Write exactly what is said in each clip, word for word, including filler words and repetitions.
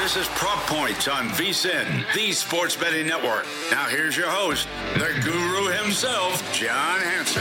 This is Prop Points on VSiN, the sports betting network. Now here's your host, the guru himself, John Hansen.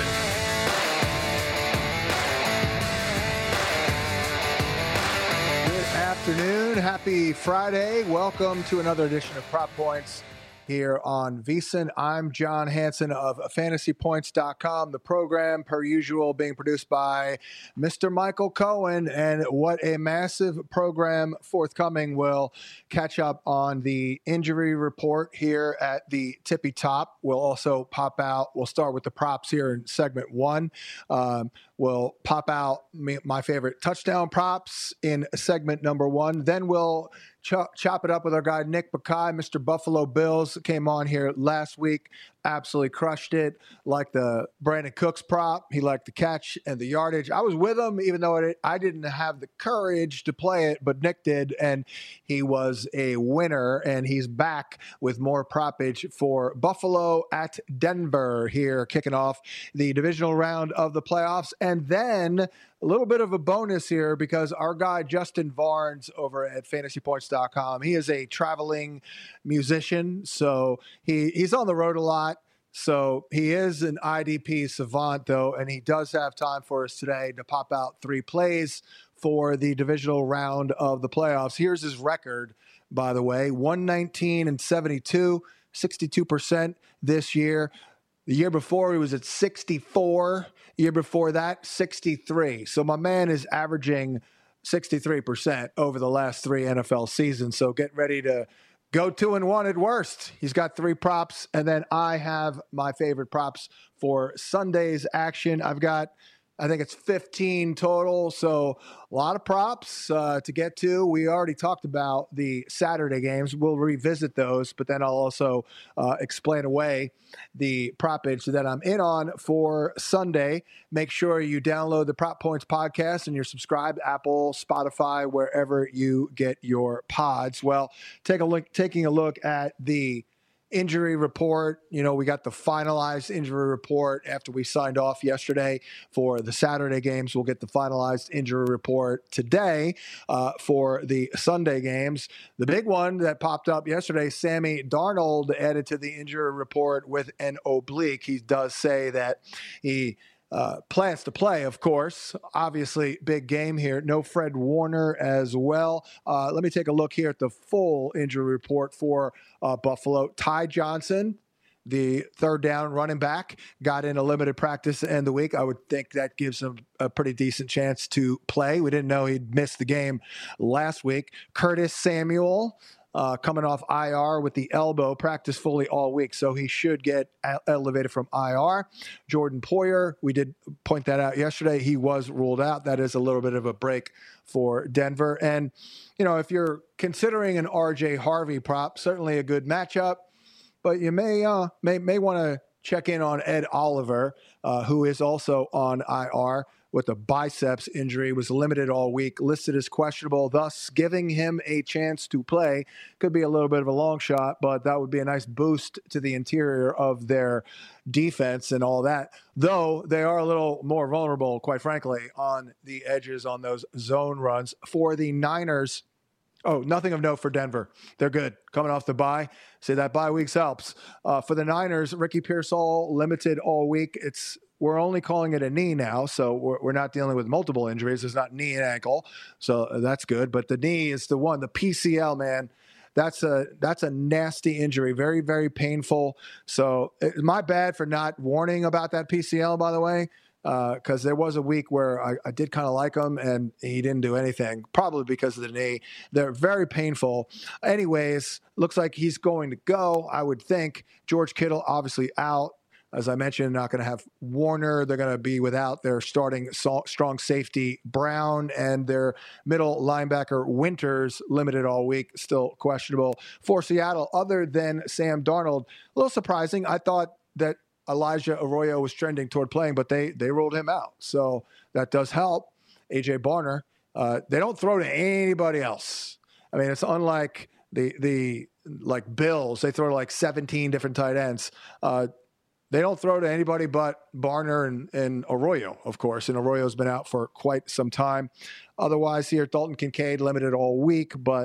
Good afternoon. Happy Friday. Welcome to another edition of Prop Points here on VSiN. I'm John Hansen of fantasy points dot com. The program, per usual, being produced by Mister Michael Cohen. And what a massive program forthcoming. We'll catch up on the injury report here at the tippy top. We'll also pop out. We'll start with the props here in segment one. Um, we'll pop out me, my favorite touchdown props in segment number one. Then we'll chop, chop it up with our guy, Nick Bakay. Mister Buffalo Bills came on here last week, absolutely crushed it. Like the Brandon Cooks prop, he liked the catch and the yardage. I was with him, even though it, I didn't have the courage to play it, but Nick did, and he was a winner, and he's back with more propage for Buffalo at Denver here, kicking off the divisional round of the playoffs. And then a little bit of a bonus here because our guy Justin Barnes over at fantasy points dot com, he is a traveling musician, so he, he's on the road a lot. So he is an I D P savant, though, and he does have time for us today to pop out three plays for the divisional round of the playoffs. Here's his record, by the way, one nineteen and seventy-two, sixty-two percent this year. The year before, he was at sixty-four. Year before that, sixty-three. So my man is averaging sixty-three percent over the last three N F L seasons. So get ready to go two and one at worst. He's got three props. And then I have my favorite props for Sunday's action. I've got, I think it's fifteen total. So a lot of props uh, to get to. We already talked about the Saturday games. We'll revisit those, but then I'll also uh, explain away the propage that I'm in on for Sunday. Make sure you download the Prop Points podcast and you're subscribed to Apple, Spotify, wherever you get your pods. Well, take a look, taking a look at the injury report. You know, we got the finalized injury report after we signed off yesterday for the Saturday games. We'll get the finalized injury report today uh, for the Sunday games. The big one that popped up yesterday, Sammy Darnold added to the injury report with an oblique. He does say that he Uh, plans to play, of course. Obviously, big game here. No Fred Warner as well. Uh, let me take a look here at the full injury report for uh, Buffalo. Ty Johnson, the third down running back, got in a limited practice to end the week. I would think that gives him a pretty decent chance to play. We didn't know he'd missed the game last week. Curtis Samuel, Uh, coming off I R with the elbow, practiced fully all week, so he should get a- elevated from I R. Jordan Poyer, we did point that out yesterday. He was ruled out. That is a little bit of a break for Denver. And, you know, if you're considering an R J Harvey prop, certainly a good matchup, but you may uh, may may want to check in on Ed Oliver, uh, who is also on I R with a biceps injury, was limited all week, listed as questionable, thus giving him a chance to play. Could be a little bit of a long shot, but that would be a nice boost to the interior of their defense and all that, though they are a little more vulnerable, quite frankly, on the edges on those zone runs. For the Niners, oh, nothing of note for Denver. They're good. Coming off the bye. See, that bye weeks helps. Uh, for the Niners, Ricky Pearsall limited all week. It's We're only calling it a knee now, so we're, we're not dealing with multiple injuries. It's not knee and ankle, so that's good. But the knee is the one, the P C L, man. That's a that's a nasty injury, very, very painful. So it's my bad for not warning about that P C L, by the way, because uh, there was a week where I, I did kind of like him, and he didn't do anything, probably because of the knee. They're very painful. Anyways, looks like he's going to go, I would think. George Kittle, obviously out. As I mentioned, not going to have Warner. They're going to be without their starting strong safety, Brown, and their middle linebacker, Winters, limited all week, still questionable. For Seattle, other than Sam Darnold, a little surprising. I thought that Elijah Arroyo was trending toward playing, but they they ruled him out. So that does help. A J Barner, uh, they don't throw to anybody else. I mean, it's unlike the, the like Bills. They throw to like seventeen different tight ends. Uh, They don't throw to anybody but Barner and, and Arroyo, of course. And Arroyo's been out for quite some time. Otherwise, here, Dalton Kincaid limited all week, but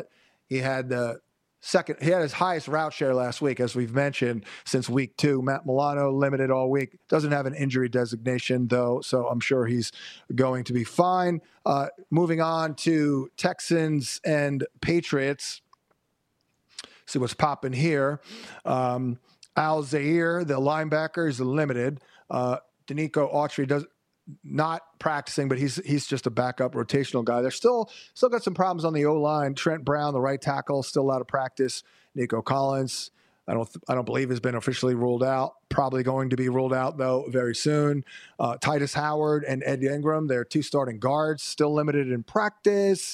He had the second, he had his highest route share last week, as we've mentioned, since week two. Matt Milano limited all week. Doesn't have an injury designation, though, so I'm sure he's going to be fine. Uh, moving on to Texans and Patriots. See what's popping here. Um, Al Zaire, the linebacker, is limited. Uh, Danico Autry does not practicing, but he's he's just a backup rotational guy. They're still still got some problems on the O-line. Trent Brown, the right tackle, still out of practice. Nico Collins, I don't I don't believe has been officially ruled out. Probably going to be ruled out, though, very soon. Uh, Titus Howard and Ed Ingram, their two starting guards, still limited in practice.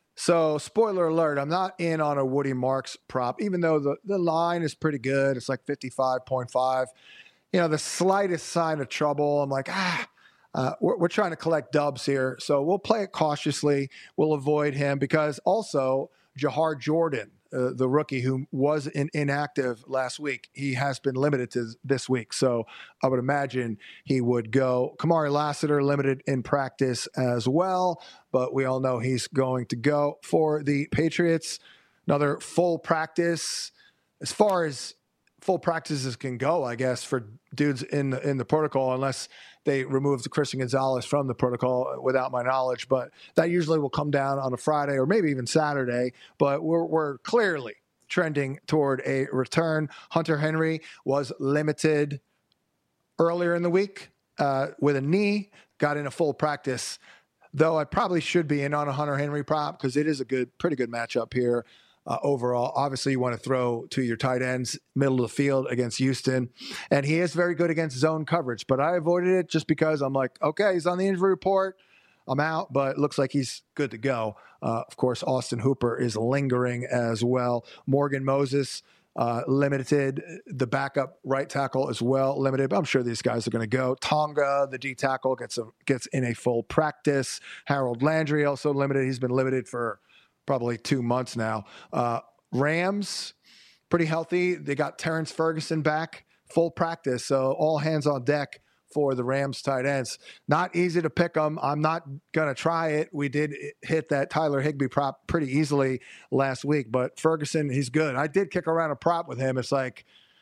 So, spoiler alert, I'm not in on a Woody Marks prop, even though the, the line is pretty good. It's like fifty-five point five. You know, the slightest sign of trouble, I'm like, ah, uh, we're, we're trying to collect dubs here. So, we'll play it cautiously. We'll avoid him because also Jahar Jordan, uh, the rookie who was in, inactive last week, he has been limited to this week. So, I would imagine he would go. Kamari Lassiter limited in practice as well, but we all know he's going to go for the Patriots. Another full practice. As far as full practices can go, I guess, for dudes in the, in the protocol, unless they removed Christian Gonzalez from the protocol without my knowledge. But that usually will come down on a Friday or maybe even Saturday. But we're, we're clearly trending toward a return. Hunter Henry was limited earlier in the week uh, with a knee, got in a full practice, though I probably should be in on a Hunter Henry prop because it is a good, pretty good matchup here. Uh, overall, obviously, you want to throw to your tight ends, middle of the field against Houston. And he is very good against zone coverage. But I avoided it just because I'm like, okay, he's on the injury report. I'm out, but it looks like he's good to go. Uh, of course, Austin Hooper is lingering as well. Morgan Moses, uh, limited. The backup right tackle as well, limited. But I'm sure these guys are going to go. Tonga, the D tackle, gets, a, gets in a full practice. Harold Landry also limited. He's been limited for probably two months now. Uh, Rams, pretty healthy. They got Terrence Ferguson back, full practice. So all hands on deck for the Rams tight ends. Not easy to pick them. I'm not going to try it. We did hit that Tyler Higbee prop pretty easily last week, but Ferguson, he's good. I did kick around a prop with him. It's like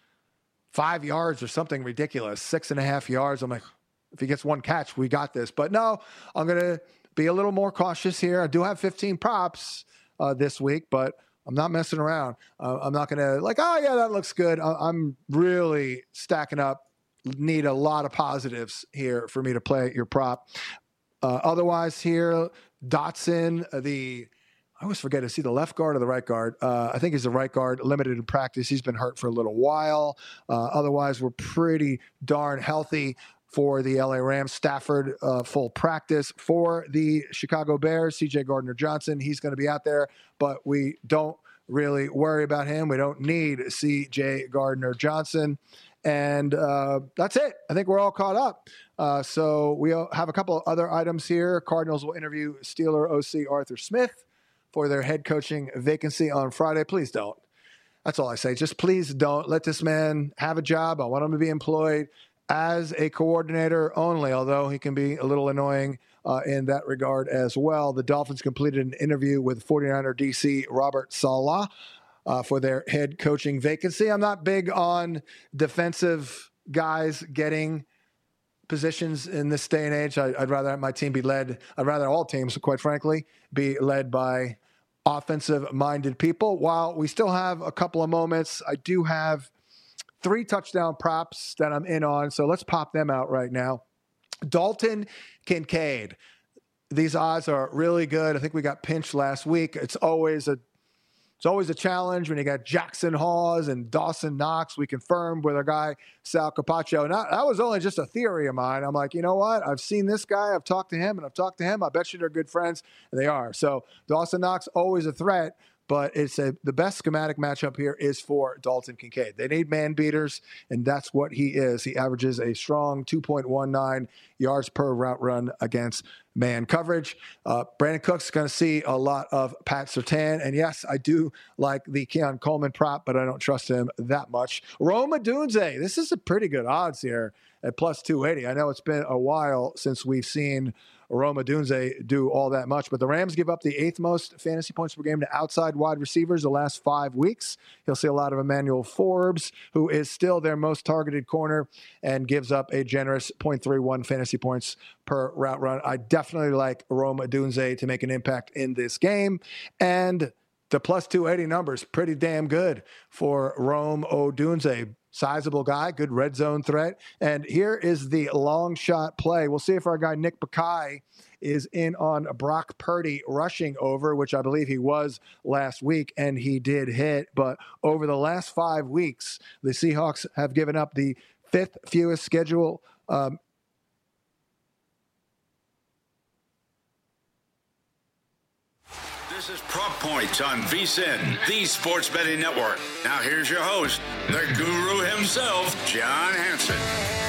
five yards or something ridiculous, six and a half yards. I'm like, if he gets one catch, we got this. But no, I'm going to be a little more cautious here. I do have fifteen props uh, this week, but I'm not messing around. Uh, I'm not going to like, oh, yeah, that looks good. I- I'm really stacking up. Need a lot of positives here for me to play your prop. Uh, otherwise here, Dotson, the I always forget, is he the left guard or the right guard? Uh, I think he's the right guard, limited in practice. He's been hurt for a little while. Uh, otherwise, we're pretty darn healthy for the L A Rams. Stafford, uh, full practice. For the Chicago Bears, C J Gardner-Johnson, he's going to be out there, but we don't really worry about him. We don't need C J Gardner-Johnson. And uh, that's it. I think we're all caught up. Uh, so we have a couple of other items here. Cardinals will interview Steeler O C Arthur Smith for their head coaching vacancy on Friday. Please don't. That's all I say. Just please don't let this man have a job. I want him to be employed as a coordinator only, although he can be a little annoying uh, in that regard as well. The Dolphins completed an interview with forty-niner D C Robert Saleh uh, for their head coaching vacancy. I'm not big on defensive guys getting positions in this day and age. I, I'd rather have my team be led. I'd rather all teams, quite frankly, be led by offensive-minded people. While we still have a couple of moments, I do have three touchdown props that I'm in on, so let's pop them out right now. Dalton Kincaid. These odds are really good. I think we got pinched last week. It's always a It's always a challenge when you got Jackson Hawes and Dawson Knox. We confirmed with our guy, Sal Capaccio. And that, that was only just a theory of mine. I'm like, you know what? I've seen this guy. I've talked to him, and I've talked to him. I bet you they're good friends. And they are. So Dawson Knox, always a threat. But it's a, the best schematic matchup here is for Dalton Kincaid. They need man beaters, and that's what he is. He averages a strong two point one nine yards per route run against man coverage. Uh, Brandon Cooks is going to see a lot of Pat Surtain. And yes, I do like the Keon Coleman prop, but I don't trust him that much. Rome Odunze, this is a pretty good odds here at plus two eighty. I know it's been a while since we've seen Rome Odunze do all that much. But the Rams give up the eighth most fantasy points per game to outside wide receivers the last five weeks. You'll see a lot of Emmanuel Forbes, who is still their most targeted corner and gives up a generous point three one fantasy points per route run. I definitely like Rome Odunze to make an impact in this game. And the plus two eighty numbers, pretty damn good for Rome Odunze. Sizable guy, good red zone threat. And here is the long shot play. We'll see if our guy Nick Bakay is in on Brock Purdy rushing over, which I believe he was last week, and he did hit. But over the last five weeks, the Seahawks have given up the fifth fewest schedule um, This is Prop Points on VSiN, the Sports Betting Network. Now here's your host, the guru himself, John Hansen.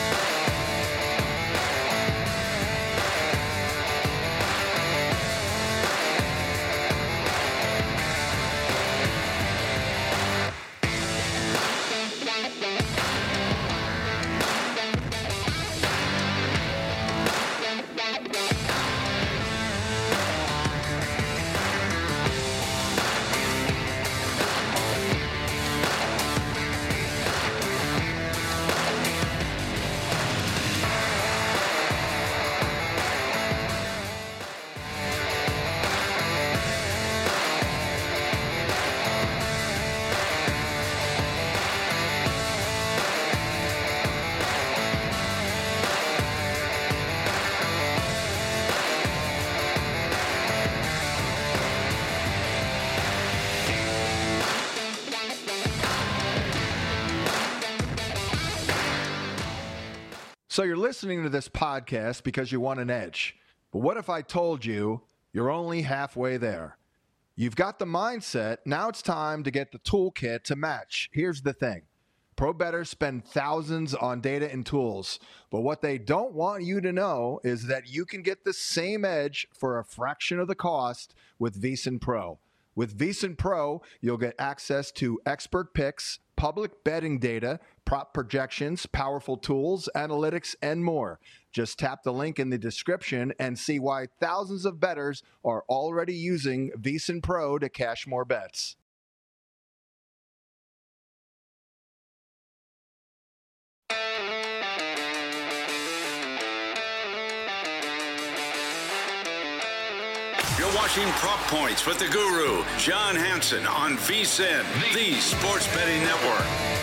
So you're listening to this podcast because you want an edge. But what if I told you you're only halfway there? You've got the mindset. Now it's time to get the toolkit to match. Here's the thing. Pro bettors spend thousands on data and tools, but what they don't want you to know is that you can get the same edge for a fraction of the cost with VSiN Pro. With VSiN Pro, you'll get access to expert picks, public betting data, prop projections, powerful tools, analytics, and more. Just tap the link in the description and see why thousands of bettors are already using VSiN Pro to cash more bets. You're watching Prop Points with the guru, John Hansen, on VSiN, the Sports Betting Network.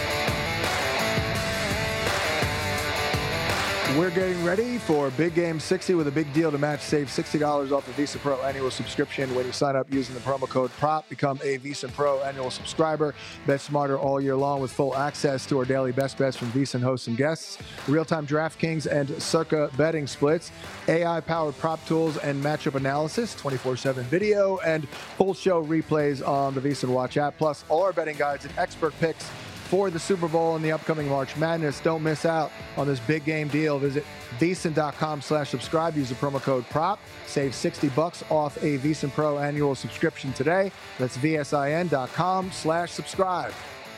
We're getting ready for Big Game sixty with a big deal to match. Save sixty dollars off the VSiN Pro annual subscription when you sign up using the promo code PROP. Become a VSiN Pro annual subscriber. Bet smarter all year long with full access to our daily best bets from VSiN hosts and guests, real-time DraftKings and Circa betting splits, A I-powered prop tools and matchup analysis, twenty-four seven video, and full show replays on the VSiN Watch app, plus all our betting guides and expert picks for the Super Bowl and the upcoming March Madness. Don't miss out on this big game deal. Visit VSiN.com slash subscribe. Use the promo code PROP. Save sixty bucks off a VSiN Pro annual subscription today. That's VSIN.com slash subscribe.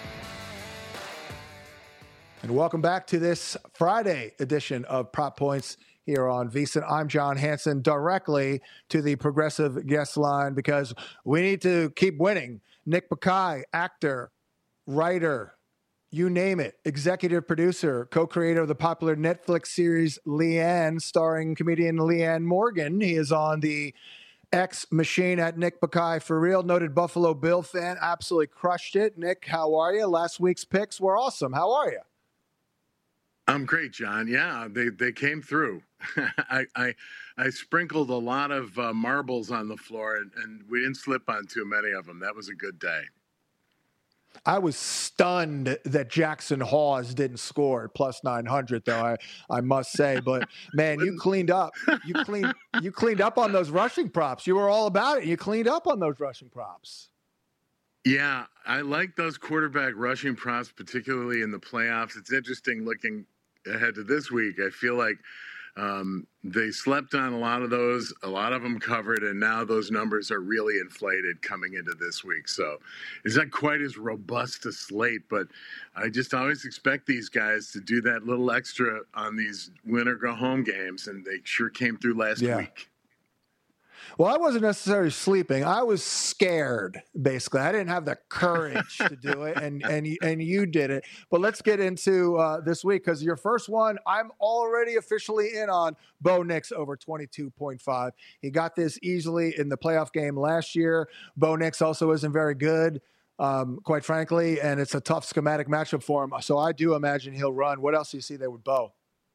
And welcome back to this Friday edition of Prop Points here on VSiN. I'm John Hansen, directly to the Progressive guest line because we need to keep winning. Nick Bakay, actor, writer, you name it, executive producer, co-creator of the popular Netflix series Leanne, starring comedian Leanne Morgan. He is on the X machine at Nick Bakay for real. Noted Buffalo Bill fan, absolutely crushed it. Nick, how are you? Last week's picks were awesome. How are you? I'm great, John. Yeah, they they came through. I, I I sprinkled a lot of uh, marbles on the floor, and, and we didn't slip on too many of them. That was a good day. I was stunned that Jackson Hawes didn't score at plus nine hundred, though, I, I must say. But, man, you cleaned up. You cleaned you cleaned up on those rushing props. You were all about it. You cleaned up on those rushing props. Yeah, I like those quarterback rushing props, particularly in the playoffs. It's interesting looking ahead to this week. I feel like Um, they slept on a lot of those, a lot of them covered, and now those numbers are really inflated coming into this week. So it's not quite as robust a slate, but I just always expect these guys to do that little extra on these win or go home games, and they sure came through last yeah. week. Well, I wasn't necessarily sleeping. I was scared, basically. I didn't have the courage to do it, and and and you did it. But let's get into uh, this week, because your first one, I'm already officially in on Bo Nix over twenty-two point five. He got this easily in the playoff game last year. Bo Nix also isn't very good, um, quite frankly, and it's a tough schematic matchup for him. So I do imagine he'll run. What else do you see there with Bo?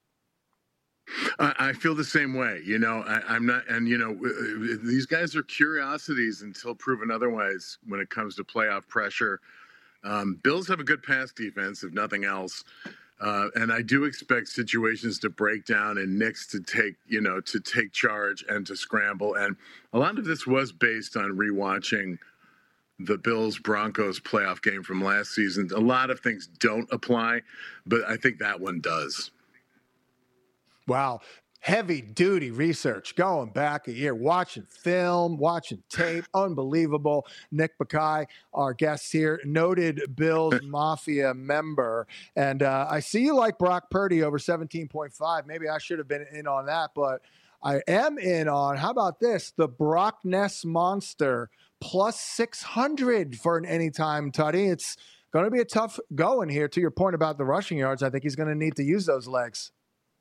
I feel the same way. You know, I, I'm not, and you know, these guys are curiosities until proven otherwise when it comes to playoff pressure. Um, Bills have a good pass defense, if nothing else. Uh, and I do expect situations to break down and Nix to take, you know, to take charge and to scramble. And a lot of this was based on rewatching the Bills Broncos playoff game from last season. A lot of things don't apply, but I think that one does. Wow. Heavy duty research going back a year, watching film, watching tape. Unbelievable. Nick Bakay, our guest here, noted Bills Mafia member. And uh, I see you like Brock Purdy over seventeen point five. Maybe I should have been in on that, but I am in on, how about this? The Brock Ness Monster plus six hundred for an anytime tutty. It's going to be a tough going here. To your point about the rushing yards, I think he's going to need to use those legs.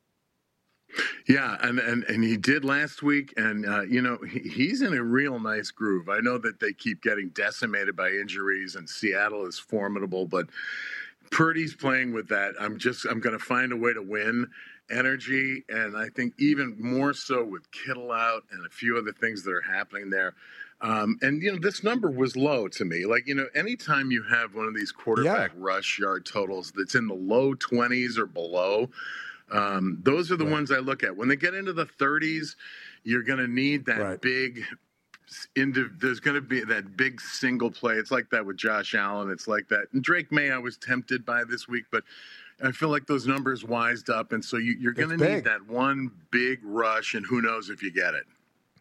Yeah, and, and, and he did last week, and, uh, you know, he, he's in a real nice groove. I know that they keep getting decimated by injuries, and Seattle is formidable, but Purdy's playing with that. I'm just, I'm going to find a way to win energy, and I think even more so with Kittle out and a few other things that are happening there. Um, and, you know, this number was low to me. Like, you know, anytime you have one of these quarterback yeah. rush yard totals that's in the low twenties or below, Um, those are the right. ones I look at. When they get into the thirties, you're going to need that right. big into, there's going to be that big single play. It's like that with Josh Allen. It's like that. And Drake May, I was tempted by this week, but I feel like those numbers wised up. And so you, you're going to need that one big rush, and who knows if you get it.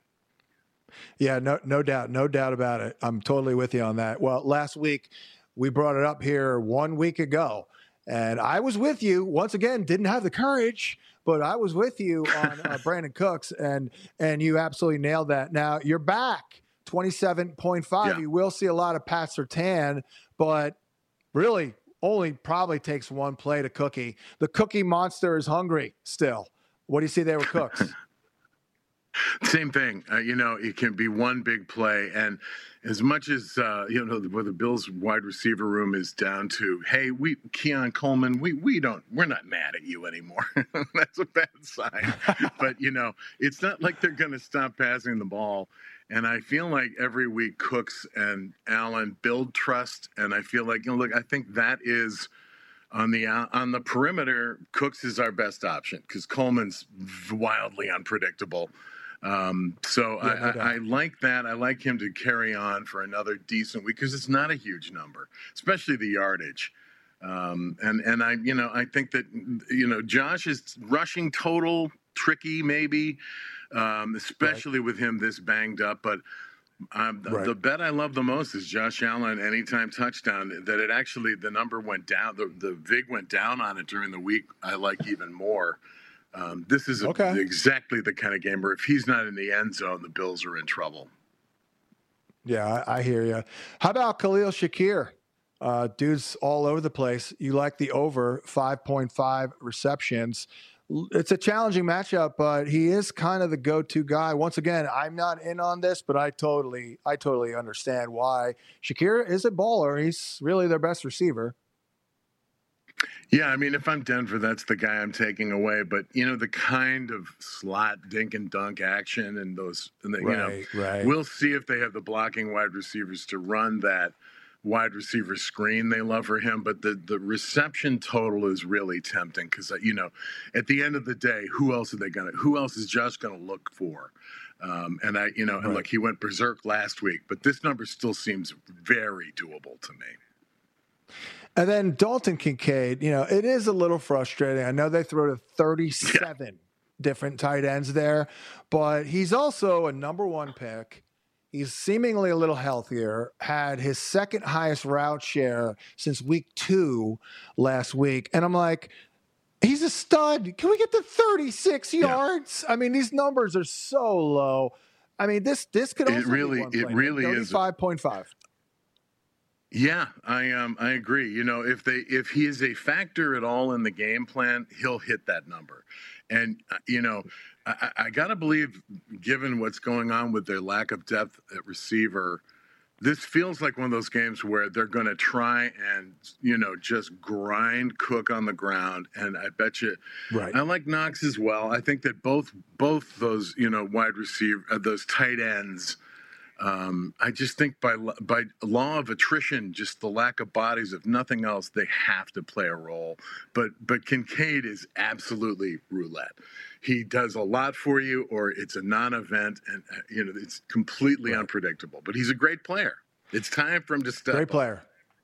Yeah, no, no doubt. No doubt about it. I'm totally with you on that. Well, last week we brought it up here one week ago. And I was with you once again. Didn't have the courage, but I was with you on uh, Brandon Cooks, and and you absolutely nailed that. Now you're back, twenty-seven point five. Yeah. You will see a lot of Pat Surtain, but really only probably takes one play to Cookie. The Cookie Monster is hungry still. What do you see there with Cooks? Same thing. Uh, you know, it can be one big play. And as much as, uh, you know, where the Bills wide receiver room is down to, hey, we, Keon Coleman, we, we don't, we're not mad at you anymore. That's a bad sign. But, you know, it's not like they're going to stop passing the ball. And I feel like every week Cooks and Allen build trust. And I feel like, you know, look, I think that is on the, uh, on the perimeter, Cooks is our best option because Coleman's wildly unpredictable. Um, so yeah, I, no I, I like that. I like him to carry on for another decent week because it's not a huge number, especially the yardage. Um, and, and I, you know, I think that, you know, Josh is rushing total tricky, maybe, um, especially right. with him this banged up, but, um, the, right. the bet I love the most is Josh Allen anytime touchdown. That it actually, the number went down, the, the vig went down on it during the week. I like even more. Um, this is a, okay. exactly the kind of game where if he's not in the end zone, the Bills are in trouble. Yeah, I, I hear you. How about Khalil Shakir? Uh, dude's all over the place. You like the over five point five receptions. It's a challenging matchup, but he is kind of the go-to guy. Once again, I'm not in on this, but I totally, I totally understand why. Shakir is a baller. He's really their best receiver. Yeah, I mean, if I'm Denver, that's the guy I'm taking away. But, you know, the kind of slot dink and dunk action and those, and the, right, you know, right. we'll see if they have the blocking wide receivers to run that wide receiver screen they love for him. But the, the reception total is really tempting because, you know, at the end of the day, who else are they going to, who else is Josh going to look for? Um, and I, you know, and right. look, he went berserk last week, but this number still seems very doable to me. And then Dalton Kincaid, you know, it is a little frustrating. I know they throw to thirty-seven different tight ends there, but he's also a number one pick. He's seemingly a little healthier, had his second highest route share since week two last week. And I'm like, he's a stud. Can we get to thirty-six yeah. yards? I mean, these numbers are so low. I mean, this this could also it really, be one it play. really is thirty-five point five. Yeah, I um I agree. You know, if they if he is a factor at all in the game plan, he'll hit that number. And uh, you know, I, I gotta believe, given what's going on with their lack of depth at receiver, this feels like one of those games where they're going to try and, you know, just grind Cook on the ground. And I bet you, right. I like Knox as well. I think that both both those, you know, wide receiver, uh, those tight ends. Um, I just think by by law of attrition, just the lack of bodies, if nothing else, they have to play a role. But but Kincaid is absolutely roulette. He does a lot for you, or it's a non-event, and uh, you know it's completely right. unpredictable. But he's a great player. It's time for him to step Great up. player.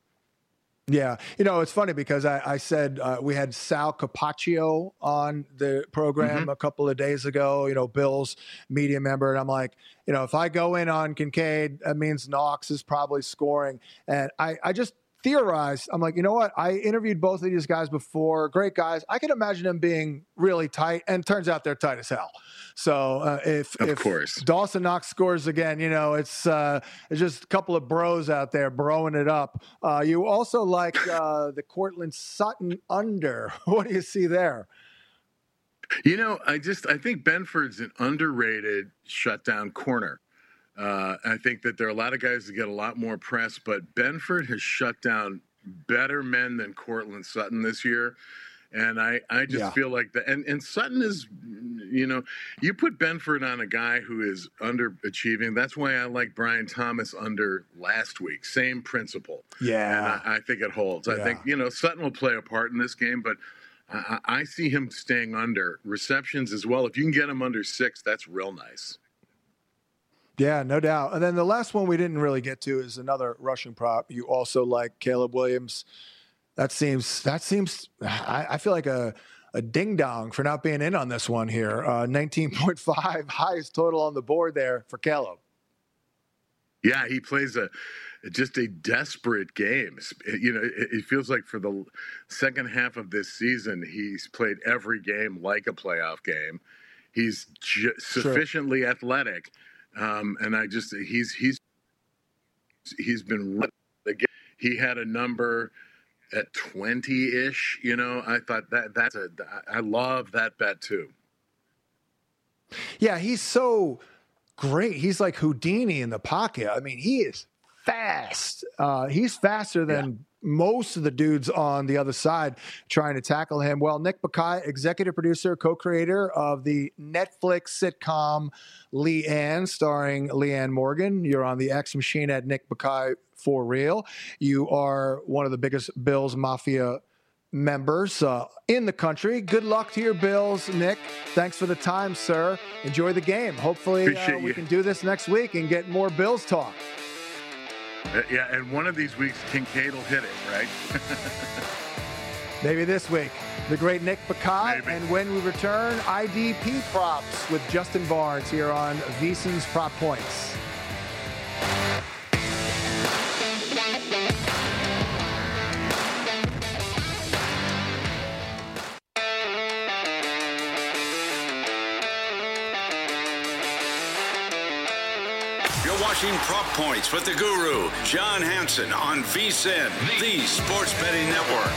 Yeah. You know, it's funny because I, I said uh, we had Sal Capaccio on the program mm-hmm. a couple of days ago, you know, Bills media member. And I'm like, you know, if I go in on Kincaid, that means Knox is probably scoring. And I, I just theorized, I'm like, you know what? I interviewed both of these guys before. Great guys. I can imagine them being really tight. And turns out they're tight as hell. So uh, if, of if course. Dawson Knox scores again, you know, it's, uh, it's just a couple of bros out there broing it up. Uh, you also like uh, the Courtland Sutton under. What do you see there? You know, I just I think Benford's an underrated shutdown corner. Uh, I think that there are a lot of guys that get a lot more press, but Benford has shut down better men than Courtland Sutton this year. And I, I just yeah. feel like that. And, and Sutton is, you know, you put Benford on a guy who is underachieving. That's why I like Brian Thomas under last week. Same principle. Yeah. And I, I think it holds. Yeah. I think, you know, Sutton will play a part in this game, but I, I see him staying under receptions as well. If you can get him under six, that's real nice. Yeah, no doubt. And then the last one we didn't really get to is another rushing prop. You also like Caleb Williams. That seems, that seems, I, I feel like a, a ding dong for not being in on this one here. Uh, nineteen point five, highest total on the board there for Caleb. Yeah, he plays a just a desperate game. You know, it, it feels like for the second half of this season, he's played every game like a playoff game. He's ju- sufficiently sure. athletic, um, and I just he's he's he's been. He had a number at twenty-ish, you know, I thought that that's a, I love that bet too. Yeah, he's so great. He's like Houdini in the pocket. I mean, he is fast. Uh, he's faster than yeah. most of the dudes on the other side trying to tackle him. Well, Nick Bakay, executive producer, co-creator of the Netflix sitcom Leanne, starring Leanne Morgan. You're on the X Machine at Nick Bakay for real. You are one of the biggest Bills Mafia members uh, in the country. Good luck to your Bills, Nick. Thanks for the time, sir. Enjoy the game. Hopefully uh, we can do this next week and get more Bills talk. Uh, yeah, and one of these weeks, Kincaid will hit it, right? Maybe this week. The great Nick Bakay. Maybe. And when we return, I D P props with Justin Barnes here on VSiN's Prop Points. Watching Prop Points with the Guru, John Hansen on VSiN, the Sports Betting Network.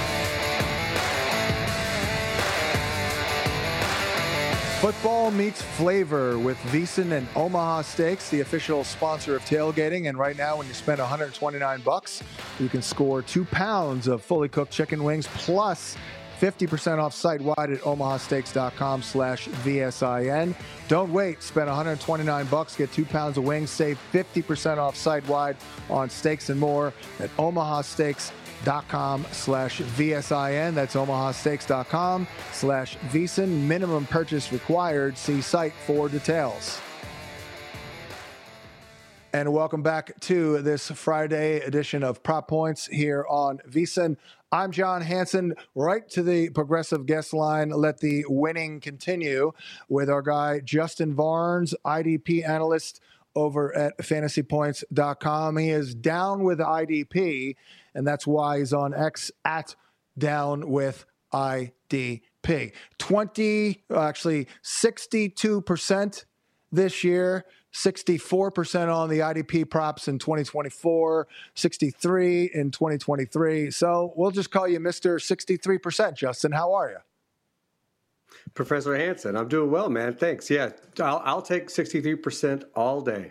Football meets flavor with VSiN and Omaha Steaks, the official sponsor of tailgating. And right now, when you spend one hundred twenty-nine bucks, you can score two pounds of fully cooked chicken wings plus fifty percent off site-wide at omahasteaks.com slash VSIN. Don't wait. Spend one hundred twenty-nine bucks, get two pounds of wings, save fifty percent off site-wide on steaks and more at omahasteaks.com slash VSIN. That's omahasteaks.com slash VSIN. Minimum purchase required. See site for details. And welcome back to this Friday edition of Prop Points here on VSiN. I'm John Hansen. Right to the progressive guest line. Let the winning continue with our guy Justin Varnes, I D P analyst over at fantasy points dot com. He is down with I D P, and that's why he's on X at down with I D P. twenty, actually sixty-two percent this year. sixty-four percent on the I D P props in twenty twenty-four, sixty-three in twenty twenty-three. So we'll just call you Mister sixty-three percent, Justin. How are you? Professor Hansen, I'm doing well, man. Thanks. Yeah, I'll, I'll take sixty-three percent all day.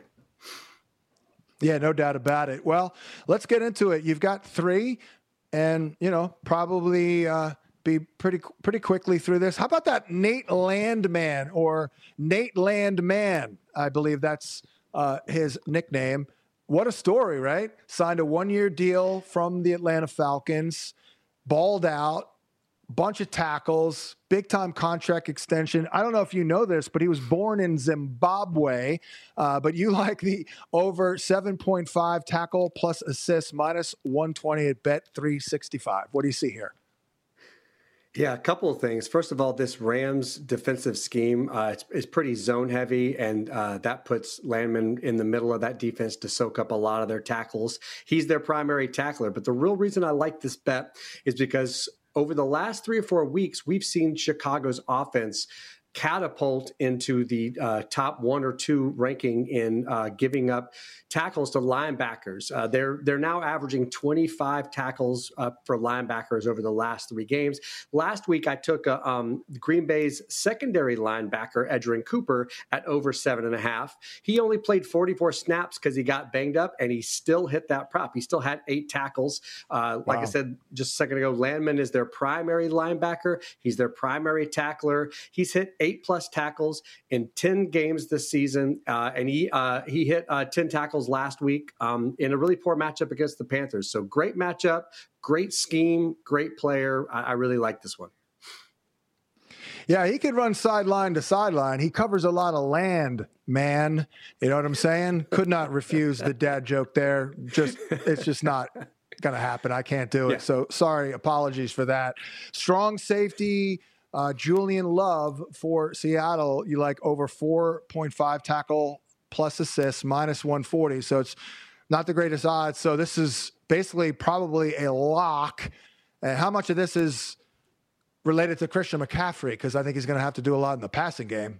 Yeah, no doubt about it. Well, let's get into it. You've got three and, you know, probably uh, be pretty pretty quickly through this. How about that Nate Landman or Nate Landman? I believe that's uh, his nickname. What a story, right? Signed a one-year deal from the Atlanta Falcons, balled out, bunch of tackles, big-time contract extension. I don't know if you know this, but he was born in Zimbabwe. Uh, but you like the over seven point five tackle plus assists minus one twenty at Bet three sixty-five. What do you see here? Yeah, a couple of things. First of all, this Rams defensive scheme uh, is, is pretty zone heavy, and uh, that puts Landman in the middle of that defense to soak up a lot of their tackles. He's their primary tackler. But the real reason I like this bet is because over the last three or four weeks, we've seen Chicago's offense catapult into the uh, top one or two ranking in uh, giving up tackles to linebackers. Uh, they're they're now averaging twenty-five tackles uh, for linebackers over the last three games. Last week, I took a, um, Green Bay's secondary linebacker, Edgerrin Cooper, at over seven and a half. He only played forty-four snaps because he got banged up, and he still hit that prop. He still had eight tackles. Uh, like wow. I said just a second ago, Landman is their primary linebacker. He's their primary tackler. He's hit eight plus tackles in ten games this season, uh, and he uh, he hit uh, ten tackles last week um, in a really poor matchup against the Panthers. So great matchup, great scheme, great player. I, I really like this one. Yeah, he could run sideline to sideline. He covers a lot of land, man. You know what I'm saying? Could not refuse the dad joke there. Just it's just not going to happen. I can't do it. Yeah. So sorry, apologies for that. Strong safety. Uh, Julian Love for Seattle, you like over four point five tackle plus assists, minus one forty. So it's not the greatest odds. So this is basically probably a lock. And how much of this is related to Christian McCaffrey? Because I think he's going to have to do a lot in the passing game.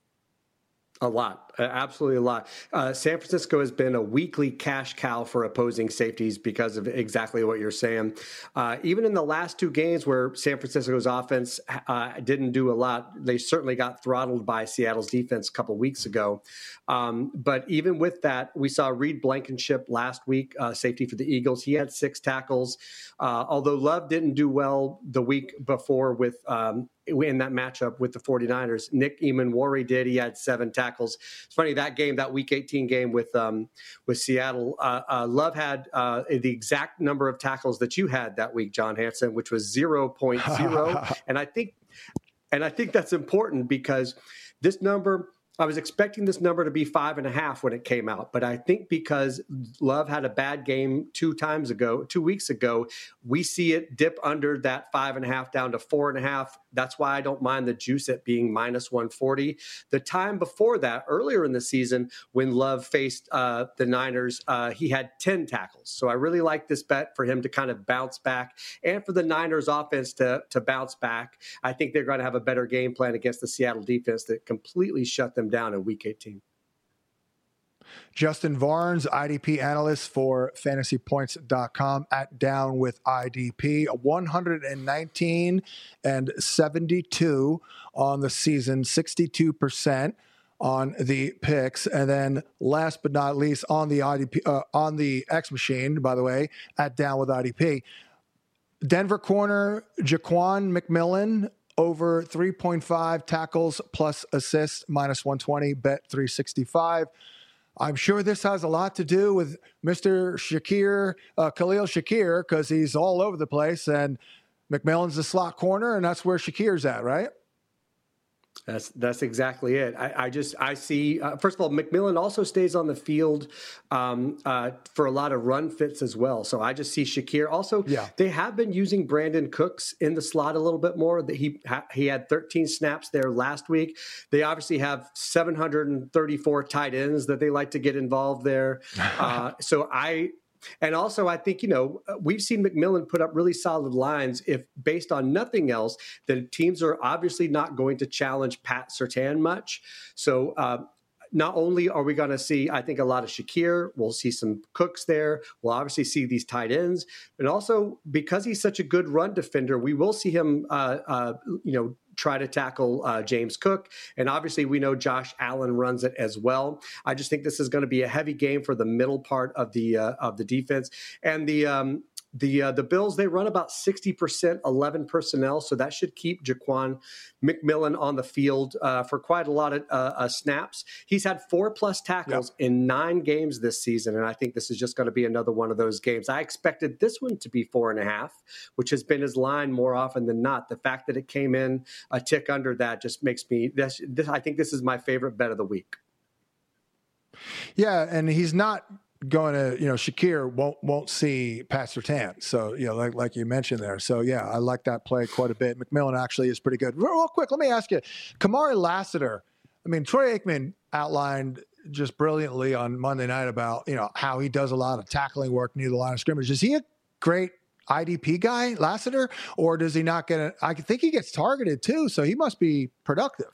A lot, absolutely a lot. Uh, San Francisco has been a weekly cash cow for opposing safeties because of exactly what you're saying. Uh, even in the last two games where San Francisco's offense uh, didn't do a lot, they certainly got throttled by Seattle's defense a couple weeks ago. Um, but even with that, we saw Reed Blankenship last week, uh, safety for the Eagles. He had six tackles. Uh, although Love didn't do well the week before with um, in that matchup with the 49ers. Nick Emanwari did. He had seven tackles. It's funny, that game, that week eighteen game with um, with Seattle, uh, uh, Love had uh, the exact number of tackles that you had that week, John Hansen, which was zero point zero. and I think and I think that's important because this number, I was expecting this number to be five and a half when it came out, but I think because Love had a bad game two times ago, two weeks ago, we see it dip under that five and a half down to four and a half. That's why I don't mind the juice at being minus one forty. The time before that, earlier in the season, when Love faced uh, the Niners, uh, he had ten tackles. So I really like this bet for him to kind of bounce back and for the Niners offense to, to bounce back. I think they're going to have a better game plan against the Seattle defense that completely shut them down in week eighteen. Justin Varnes, I D P analyst for fantasy points dot com at Down with I D P. one nineteen and seventy-two on the season, sixty-two percent on the picks. And then last but not least on the I D P, uh, on the X machine, by the way, at Down with I D P. Denver corner, Jaquan McMillan, over three point five tackles plus assists, minus one twenty, Bet three sixty-five. I'm sure this has a lot to do with Mister Shakir, uh, Khalil Shakir, because he's all over the place, and McMillan's the slot corner, and that's where Shakir's at, right? That's that's exactly it. I, I just I see. Uh, first of all, McMillan also stays on the field um, uh, for a lot of run fits as well. So I just see Shakir. Also, yeah. they have been using Brandon Cooks in the slot a little bit more. That he ha- he had thirteen snaps there last week. They obviously have seven hundred thirty-four tight ends that they like to get involved there. Uh, so I. And also, I think, you know, we've seen McMillan put up really solid lines if based on nothing else, that teams are obviously not going to challenge Pat Surtain much. So uh, not only are we going to see, I think, a lot of Shakir, we'll see some Cooks there. We'll obviously see these tight ends. And also, because he's such a good run defender, we will see him, uh, uh, you know, try to tackle uh, James Cook. And obviously we know Josh Allen runs it as well. I just think this is going to be a heavy game for the middle part of the uh, of the defense. And the um, the uh, the Bills, they run about sixty percent eleven personnel, so that should keep Jaquan McMillan on the field uh, for quite a lot of uh, uh, snaps. He's had four plus tackles yep. in nine games this season, and I think this is just going to be another one of those games. I expected this one to be four and a half, which has been his line more often than not. The fact that it came in a tick under that just makes me this, this I think this is my favorite bet of the week. Yeah, and he's not going to, you know, Shakir won't won't see Pat Surtain. So, you know, like like you mentioned there. So, yeah, I like that play quite a bit. McMillan actually is pretty good. Real, real quick, let me ask you, Kamari Lassiter. I mean, Troy Aikman outlined just brilliantly on Monday night about, you know, how he does a lot of tackling work near the line of scrimmage. Is he a great I D P guy, Lassiter, or does he not get it? I think he gets targeted too, so he must be productive.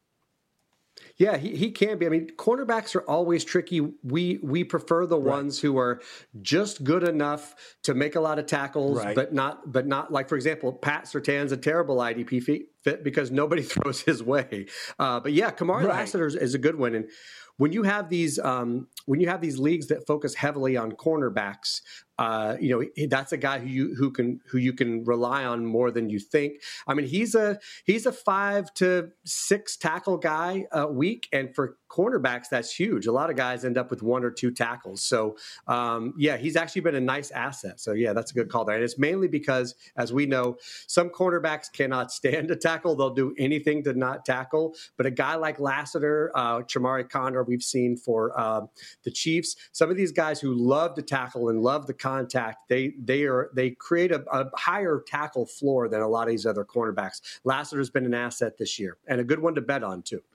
Yeah, he, he can be. I mean, cornerbacks are always tricky. We we prefer the right. ones who are just good enough to make a lot of tackles, right. but not but not like, for example, Pat Surtain's a terrible I D P fit because nobody throws his way. Uh, but yeah, Kamari right. Lassiter is a good one. And when you have these um, when you have these leagues that focus heavily on cornerbacks, uh, you know, that's a guy who you who can who you can rely on more than you think. I mean, he's a he's a five to six tackle guy a week, and for cornerbacks, that's huge. A lot of guys end up with one or two tackles. So, um, yeah, he's actually been a nice asset. So, yeah, that's a good call there. And it's mainly because, as we know, some cornerbacks cannot stand to tackle. They'll do anything to not tackle. But a guy like Lassiter, uh, Chamari Condor, we've seen for uh, the Chiefs, some of these guys who love to tackle and love the contact, they they are they create a, a higher tackle floor than a lot of these other cornerbacks. Lassiter's been an asset this year and a good one to bet on, too.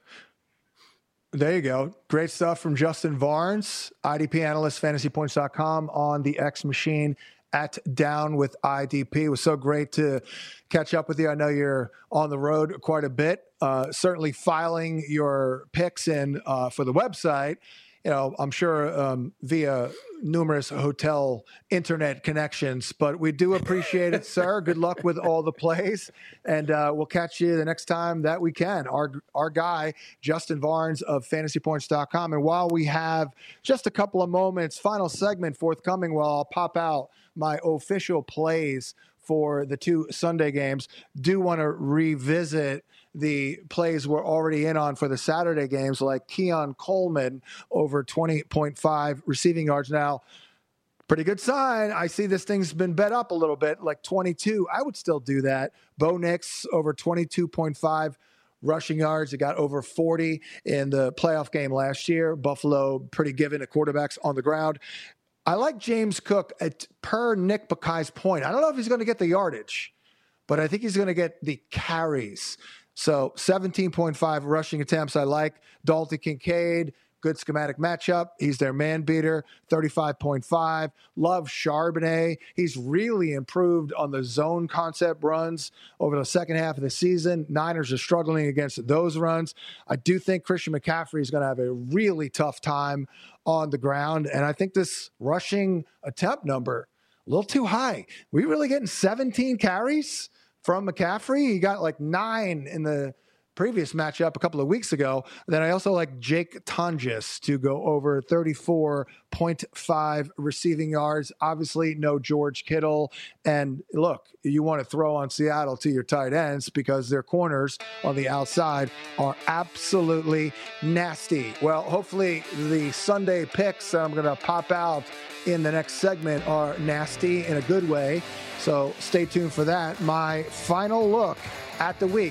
There you go. Great stuff from Justin Varnes, I D P analyst, fantasy points dot com, on the X machine at Down with I D P. It was so great to catch up with you. I know you're on the road quite a bit, uh, certainly filing your picks in uh, for the website. You know, I'm sure um, via numerous hotel internet connections, but we do appreciate it, sir. Good luck with all the plays, and uh, we'll catch you the next time that we can. Our our guy, Justin Varnes of fantasy points dot com. And while we have just a couple of moments, final segment forthcoming, while I'll pop out my official plays for the two Sunday games, do want to revisit the plays we're already in on for the Saturday games, like Keon Coleman over twenty point five receiving yards. Now, pretty good sign. I see this thing's been bet up a little bit, like twenty-two. I would still do that. Bo Nix over twenty-two point five rushing yards. It got over forty in the playoff game last year. Buffalo pretty given at quarterbacks on the ground. I like James Cook at per Nick Bakai's point. I don't know if he's going to get the yardage, but I think he's going to get the carries. So seventeen point five rushing attempts. I like Dalton Kincaid. Good schematic matchup. He's their man beater, thirty-five point five. Love Charbonnet. He's really improved on the zone concept runs over the second half of the season. Niners are struggling against those runs. I do think Christian McCaffrey is going to have a really tough time on the ground. And I think this rushing attempt number, a little too high. We really getting seventeen carries from McCaffrey? He got like nine in the previous matchup a couple of weeks ago. Then I also like Jake Tonjes to go over thirty-four point five receiving yards. Obviously, no George Kittle. And look, you want to throw on Seattle to your tight ends because their corners on the outside are absolutely nasty. Well, hopefully the Sunday picks that I'm going to pop out in the next segment are nasty in a good way. So stay tuned for that. My final look at the week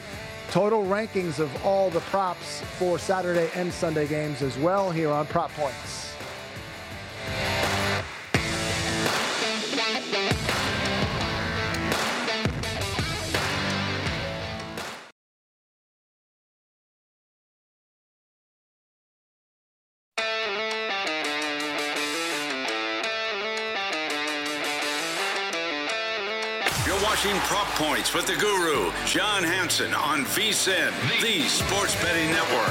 total rankings of all the props for Saturday and Sunday games as well here on Prop Points. You're watching Prop Points with the Guru, John Hansen, on VSiN, the Sports Betting Network.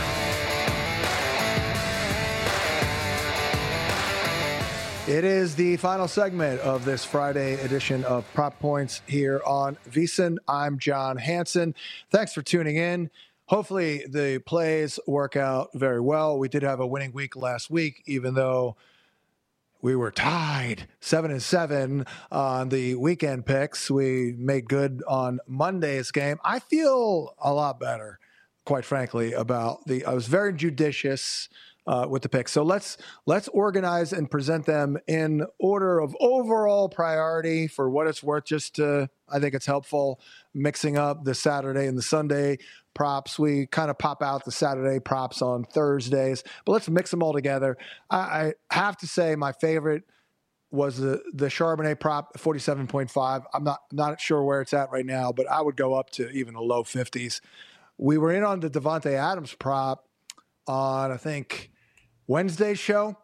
It is the final segment of this Friday edition of Prop Points here on VSiN. I'm John Hansen. Thanks for tuning in. Hopefully the plays work out very well. We did have a winning week last week, even though we were tied seven and seven on the weekend picks. We made good on Monday's game. I feel a lot better, quite frankly, about the. I was very judicious uh, with the picks. So let's let's organize and present them in order of overall priority for what it's worth. Just to, I think it's helpful mixing up the Saturday and the Sunday props. We kind of pop out the Saturday props on Thursdays, but let's mix them all together. I, I have to say my favorite was the, the Charbonnet prop, forty-seven point five. I'm not, not sure where it's at right now, but I would go up to even the low fifties. We were in on the Devontae Adams prop on, I think, Wednesday's show.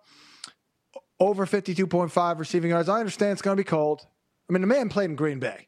Over fifty-two point five receiving yards. I understand it's going to be cold. I mean, the man played in Green Bay.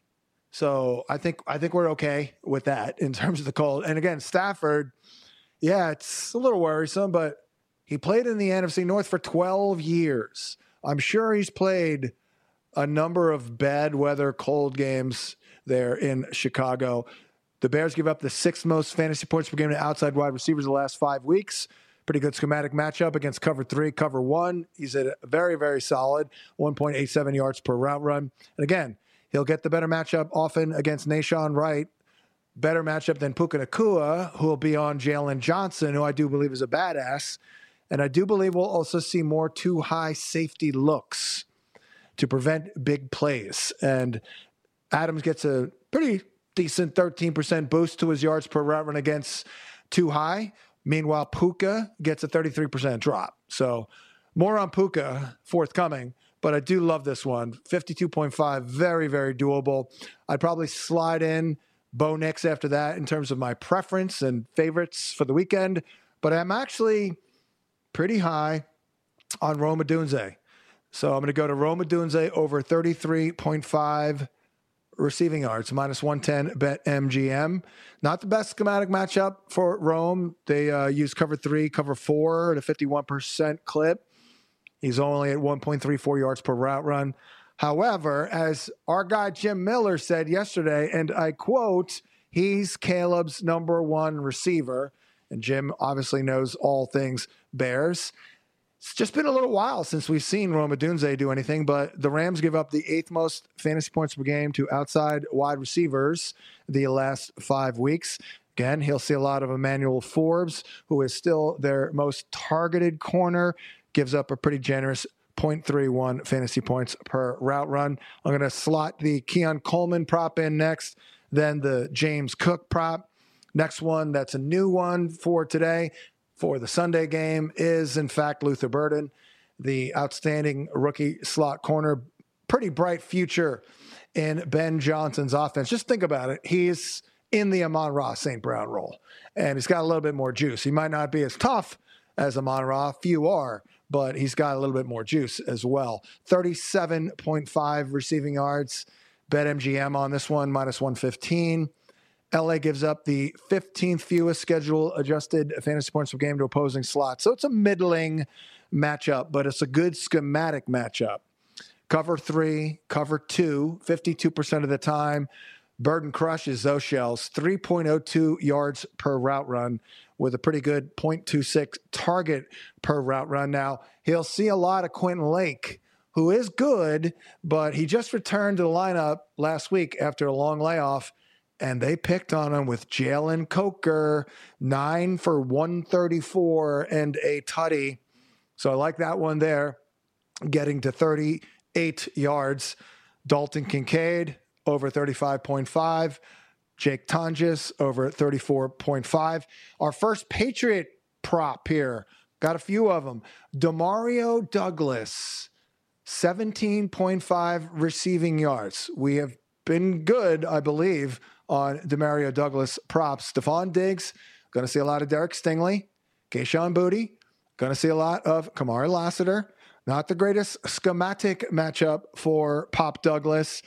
So I think I think we're okay with that in terms of the cold. And again, Stafford, yeah, it's a little worrisome, but he played in the N F C North for twelve years. I'm sure he's played a number of bad weather, cold games there in Chicago. The Bears give up the sixth most fantasy points per game to outside wide receivers the last five weeks. Pretty good schematic matchup against cover three, cover one. He's at a very, very solid one point eight seven yards per route run. And again, he'll get the better matchup often against Nashawn Wright. Better matchup than Puka Nacua, who will be on Jalen Johnson, who I do believe is a badass. And I do believe we'll also see more too high safety looks to prevent big plays. And Adams gets a pretty decent thirteen percent boost to his yards per route run against too high. Meanwhile, Puka gets a thirty-three percent drop. So more on Puka forthcoming. But I do love this one. fifty-two point five, very, very doable. I'd probably slide in Bo Nix after that in terms of my preference and favorites for the weekend. But I'm actually pretty high on Rome Odunze. So I'm going to go to Rome Odunze over thirty-three point five receiving yards, minus one ten bet M G M. Not the best schematic matchup for Rome. They uh, use cover three, cover four at a fifty-one percent clip. He's only at one point three four yards per route run. However, as our guy Jim Miller said yesterday, and I quote, he's Caleb's number one receiver. And Jim obviously knows all things Bears. It's just been a little while since we've seen Rome Odunze do anything, but the Rams give up the eighth most fantasy points per game to outside wide receivers the last five weeks. Again, he'll see a lot of Emmanuel Forbes, who is still their most targeted corner. Gives up a pretty generous zero point three one fantasy points per route run. I'm going to slot the Keon Coleman prop in next, then the James Cook prop. Next one, that's a new one for today, for the Sunday game, is, in fact, Luther Burden, the outstanding rookie slot corner. Pretty bright future in Ben Johnson's offense. Just think about it. He's in the Amon-Ra Saint Brown role, and he's got a little bit more juice. He might not be as tough as Amon-Ra. Few are, but he's got a little bit more juice as well. thirty-seven point five receiving yards. Bet M G M on this one, minus one fifteen. L A gives up the fifteenth fewest schedule adjusted fantasy points per game to opposing slots. So it's a middling matchup, but it's a good schematic matchup. Cover three, cover two, fifty-two percent of the time. Burden crushes those shells, three point oh two yards per route run with a pretty good zero point two six target per route run. Now, he'll see a lot of Quentin Lake, who is good, but he just returned to the lineup last week after a long layoff, and they picked on him with Jalen Coker, nine for one thirty-four and a tutty. So I like that one there, getting to thirty-eight yards. Dalton Kincaid, over thirty-five point five. Jake Tonjes over thirty-four point five. Our first Patriot prop here. Got a few of them. Demario Douglas, seventeen point five receiving yards. We have been good, I believe, on Demario Douglas props. Stephon Diggs, going to see a lot of Derek Stingley. Kayshon Boutte, going to see a lot of Kamari Lassiter. Not the greatest schematic matchup for Pop Douglas,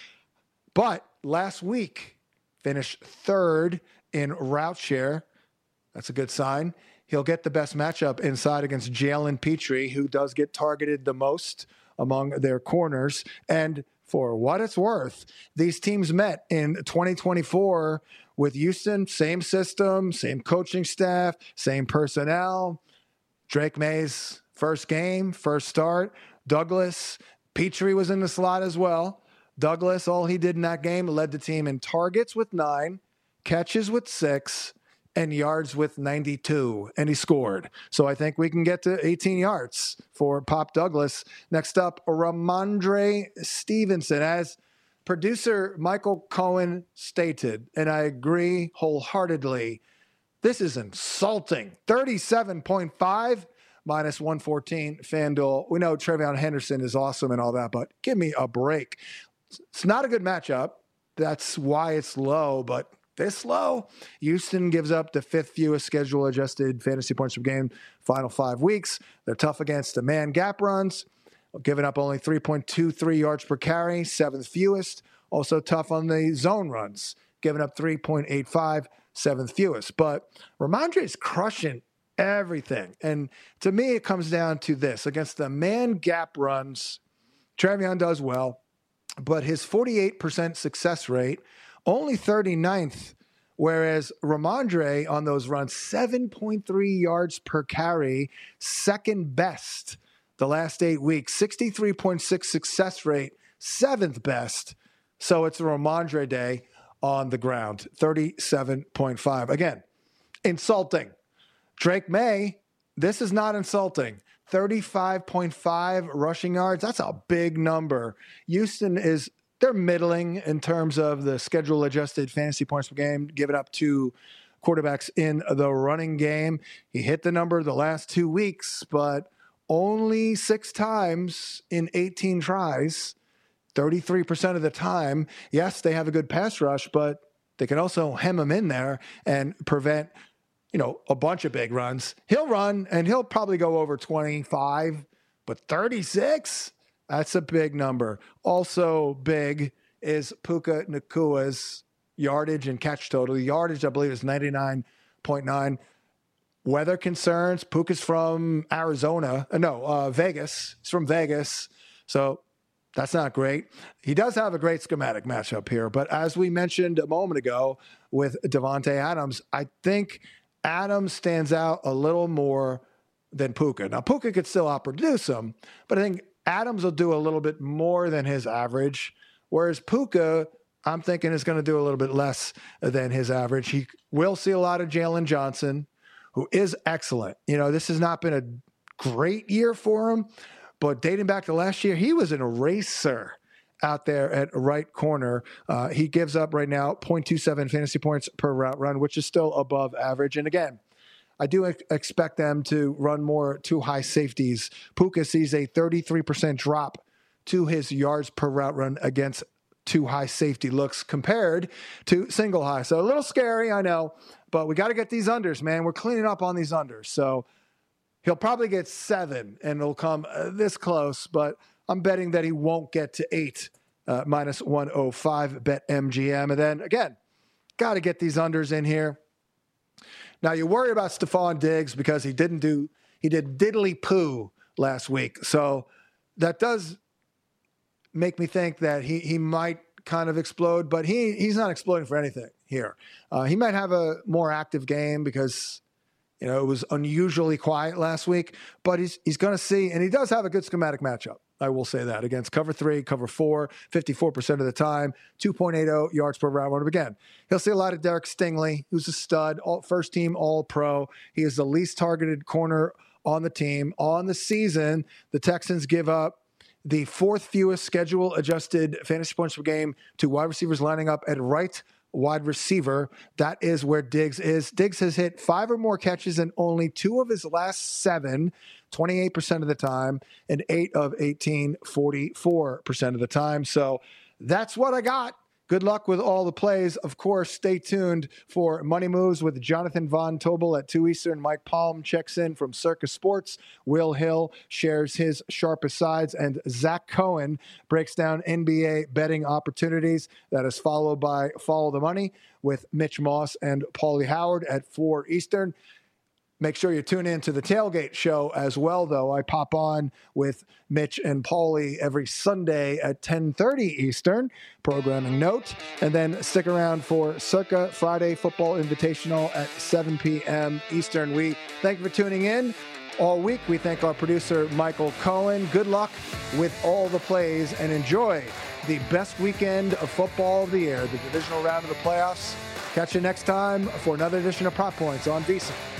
but last week finished third in route share. That's a good sign. He'll get the best matchup inside against Jalen Petrie, who does get targeted the most among their corners. And for what it's worth, these teams met in twenty twenty-four with Houston, same system, same coaching staff, same personnel. Drake May's first game, first start. Douglas, Petrie was in the slot as well. Douglas, all he did in that game, led the team in targets with nine, catches with six, and yards with ninety-two, and he scored. So I think we can get to eighteen yards for Pop Douglas. Next up, Ramondre Stevenson. As producer Michael Cohen stated, and I agree wholeheartedly, this is insulting. thirty-seven point five minus one fourteen FanDuel. We know Travion Henderson is awesome and all that, but give me a break. It's not a good matchup. That's why it's low, but this low. Houston gives up the fifth fewest schedule-adjusted fantasy points per game final five weeks. They're tough against the man gap runs, giving up only three point two three yards per carry, seventh fewest. Also tough on the zone runs, giving up three point eight five, seventh fewest. But Ramondre is crushing everything. And to me, it comes down to this. Against the man gap runs, Travion does well, but his forty-eight percent success rate, only thirty-ninth, whereas Ramondre on those runs, seven point three yards per carry, second best the last eight weeks, sixty-three point six success rate, seventh best. So it's a Ramondre day on the ground, thirty-seven point five. Again, insulting. Drake May, this is not insulting. thirty-five point five rushing yards. That's a big number. Houston is, they're middling in terms of the schedule adjusted fantasy points per game, given up to quarterbacks in the running game. He hit the number the last two weeks, but only six times in eighteen tries, thirty-three percent of the time. Yes, they have a good pass rush, but they can also hem him in there and prevent, you know, a bunch of big runs. He'll run and he'll probably go over twenty-five, but thirty-six, that's a big number. Also big is Puka Nakua's yardage and catch total. The yardage, I believe, is ninety-nine point nine. Weather concerns. Puka's from Arizona. Uh, no, uh, Vegas. He's from Vegas. So that's not great. He does have a great schematic matchup here. But as we mentioned a moment ago with Davante Adams, I think Adams stands out a little more than Puka. Now, Puka could still outproduce him, but I think Adams will do a little bit more than his average, whereas Puka, I'm thinking, is going to do a little bit less than his average. He will see a lot of Jalen Johnson, who is excellent. You know, this has not been a great year for him, but dating back to last year, he was an eraser out there at right corner. Uh, he gives up right now zero point two seven fantasy points per route run, which is still above average. And again, I do ex- expect them to run more two high safeties. Puka sees a thirty-three percent drop to his yards per route run against two high safety looks compared to single high. So a little scary, I know, but we got to get these unders, man. We're cleaning up on these unders. So he'll probably get seven and it'll come uh, this close, but I'm betting that he won't get to eight, uh, minus one oh five, bet M G M. And then, again, got to get these unders in here. Now, you worry about Stephon Diggs because he didn't do, he did diddly poo last week. So that does make me think that he he might kind of explode, but he he's not exploding for anything here. Uh, he might have a more active game because, you know, it was unusually quiet last week, but he's he's going to see, and he does have a good schematic matchup. I will say that against cover three, cover four, fifty-four percent of the time, two point eight oh yards per route run. Again, he'll see a lot of Derek Stingley, who's a stud, all, first team All Pro. He is the least targeted corner on the team. On the season, the Texans give up the fourth fewest schedule adjusted fantasy points per game to wide receivers lining up at right wide receiver. That is where Diggs is. Diggs has hit five or more catches in only two of his last seven, twenty-eight percent of the time, and eight of eighteen, forty-four percent of the time. So that's what I got. Good luck with all the plays. Of course, stay tuned for Money Moves with Jonathan Von Tobel at two Eastern. Mike Palm checks in from Circus Sports. Will Hill shares his sharpest sides. And Zach Cohen breaks down N B A betting opportunities. That is followed by Follow the Money with Mitch Moss and Paulie Howard at four Eastern. Make sure you tune in to the Tailgate Show as well, though. I pop on with Mitch and Paulie every Sunday at ten thirty Eastern, programming note. And then stick around for Circa Friday Football Invitational at seven p.m. Eastern. We thank you for tuning in all week. We thank our producer, Michael Cohen. Good luck with all the plays and enjoy the best weekend of football of the year, the divisional round of the playoffs. Catch you next time for another edition of Prop Points on VSiN.